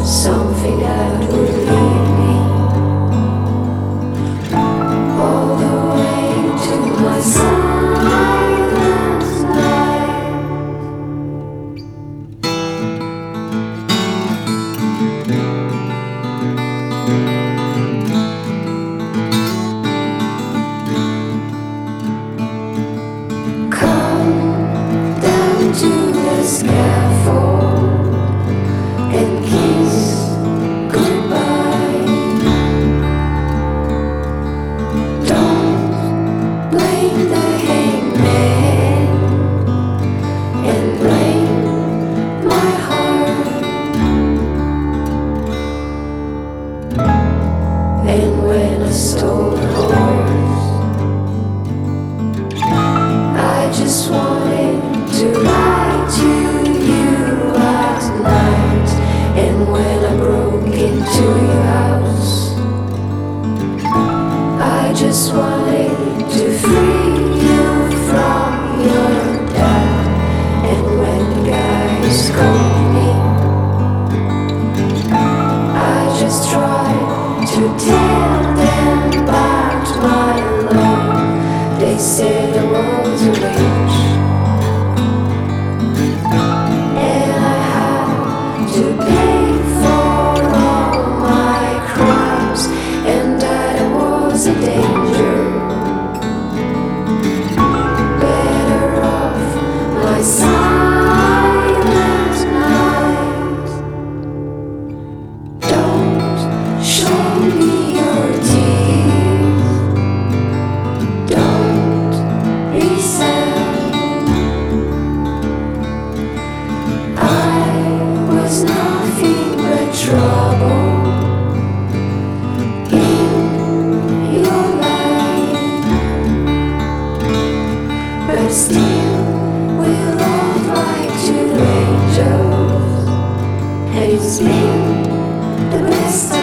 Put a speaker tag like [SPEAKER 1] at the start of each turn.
[SPEAKER 1] something that would lead me all the way to my silent night. Come down to the scaffold and kiss goodbye. Don't blame the hangman and blame my heart. And when I stole a horse, I just wanted to lie to you at night. And when I broke into your house, I just wanted to free you from your dad. And when guys called me, I just tried to tell them about my love. They said I was a witch, and I had to pay for all my crimes, and that I was a danger. Better off my silent night. Don't show me your teeth. Don't be sad. I was nothing but trouble in your life, but still we love like two angels, and it's been the best